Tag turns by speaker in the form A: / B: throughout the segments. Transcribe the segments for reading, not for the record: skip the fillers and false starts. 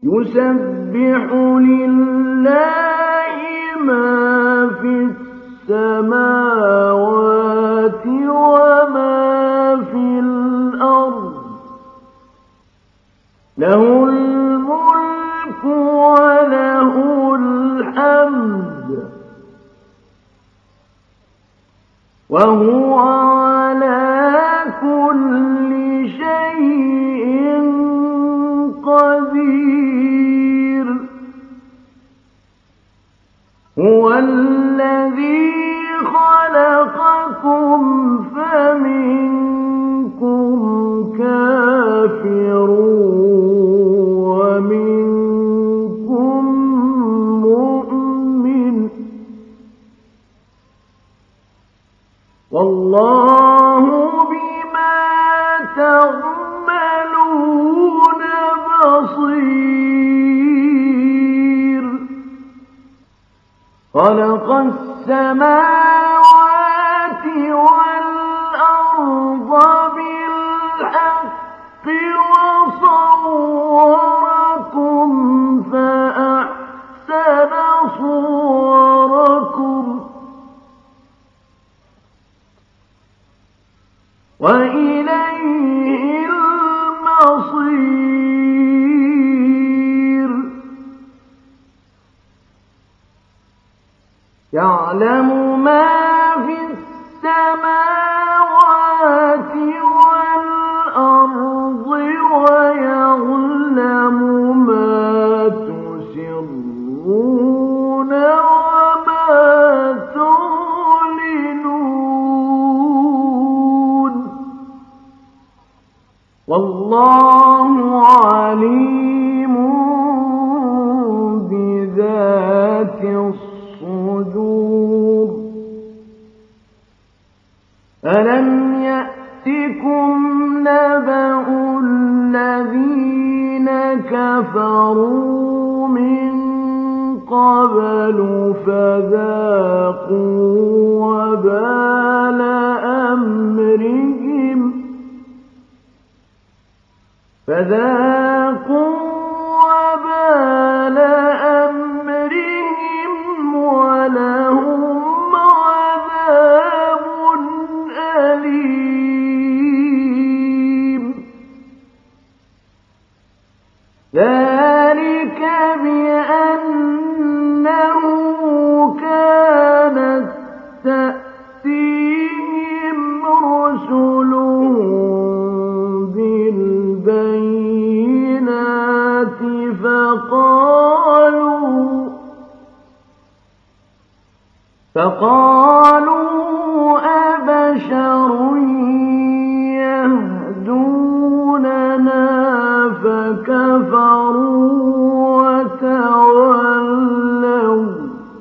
A: يسبح لله ما في السماوات وما في الأرض له الملك وله الحمد وهو على كل شيء قدير هو الذي خلقكم فمنكم كافر ومنكم مؤمن والله بما تعملون بصير خلق السماوات والأرض بالحق وصوركم فأحسن صوركم وإليه المصير يعلم ما في السماوات والأرض ويعلم ما تسرون وما تعلنون والله عليم بذات الصدور ألم يأتكم نبأ الذين كفروا من قبل فذاقوا وبال أمرهم ولهم عذاب أليم ذلك بأنه كانت تأتيهم رسلهم بالبينات فقالوا أبشر يهدوننا فكفروا وتولوا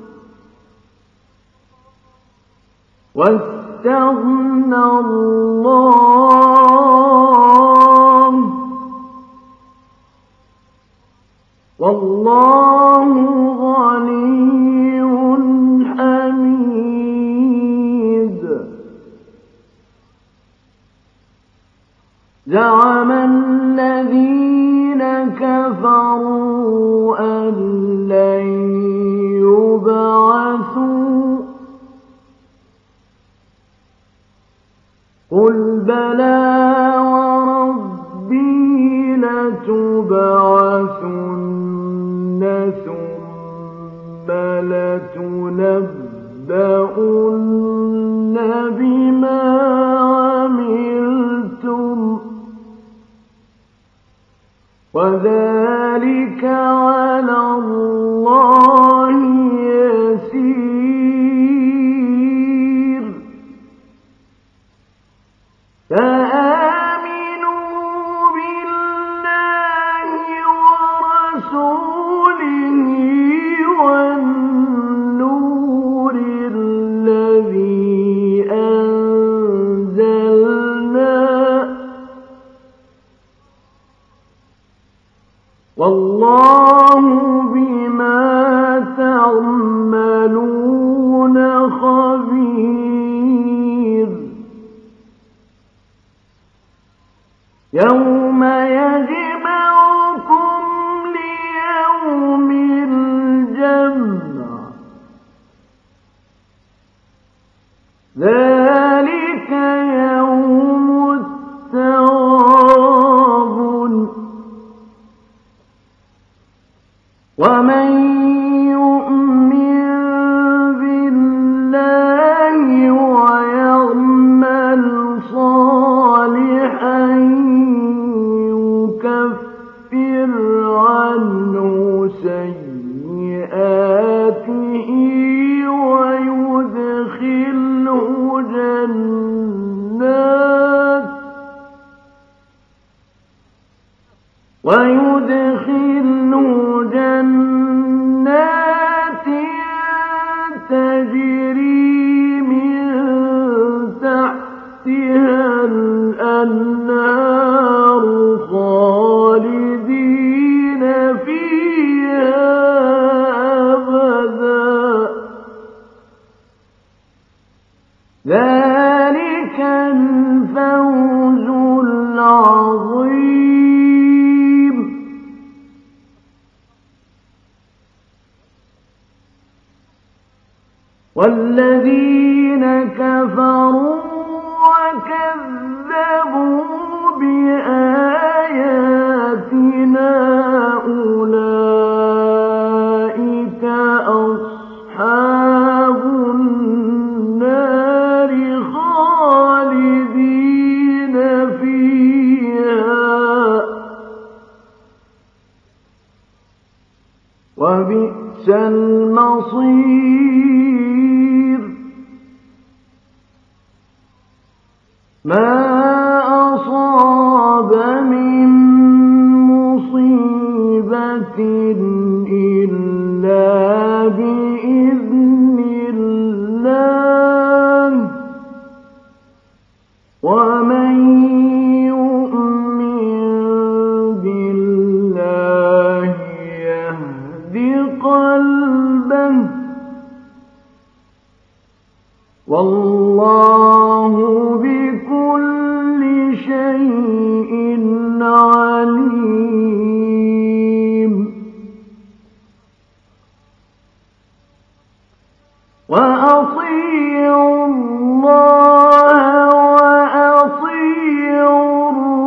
A: واستغنى الله والله غني حميد زعم الذين كفروا أن لن يبعثوا قل بلى وربي لتبعثن ثم لتنبؤن بما عملتم وذلك على الله يسير فآمنوا بالله ورسوله والنور الذي أنزلنا والله بما تعملون خبير يوم يجمعكم ومن يؤمن بالله ويعمل صالحا يكفر عنه سيئاته ويدخله جنات تجري من تحتها الأنهار خالدين فيها أبدا ذلك الفوز العظيم. والذين كفروا وكذبوا بآياتنا أولئك أصحاب النار خالدين فيها وبئس المصير. ما أصاب من مصيبة إلا بإذن الله ومن يؤمن بالله يهد قلبه والله بكل شيء عليم. وأطيعوا الله وأطيعوا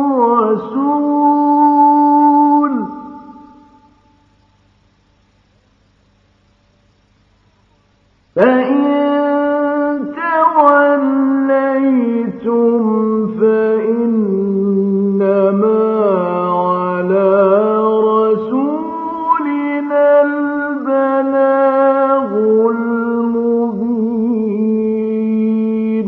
A: الرسول فإن توليتم فإنما على رسولنا البلاغ المبين.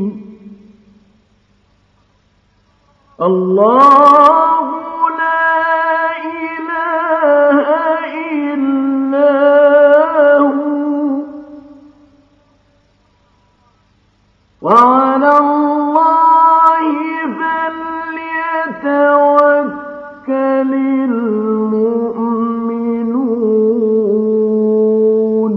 A: الله لا إله إلا هو وعلى الله فليتوكل المؤمنون.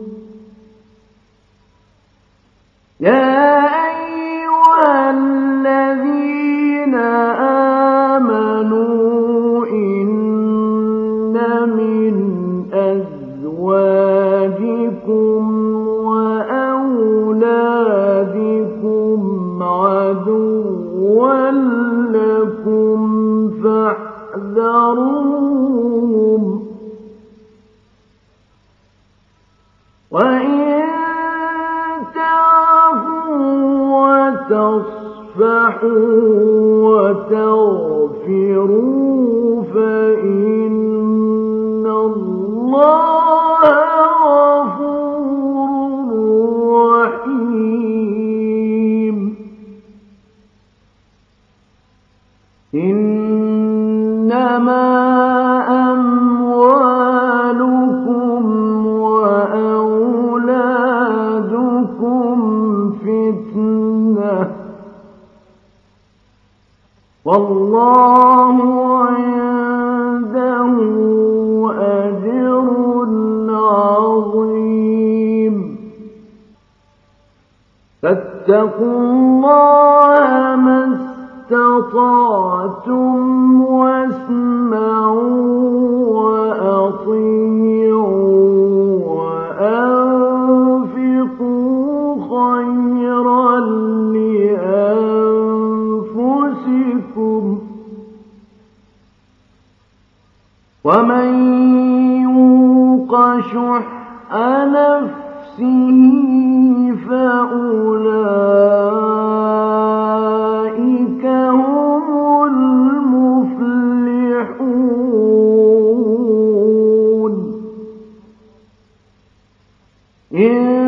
A: يا أيها الذين آمنوا إن من أزواجكم وأولادكم عدوا لكم فاحذروهم وإن تعفوا وتصفحوا وتغفروا فإن الله غفور رحيم. إنما أموالكم وأولادكم فتنة والله عنده أجر عظيم. فاتقوا الله ما استطعتم واسمعوا وأطيعوا وأنفقوا خيرا لأنفسكم ومن يوق يوق شح نفسه فأولئك هم المفلحون.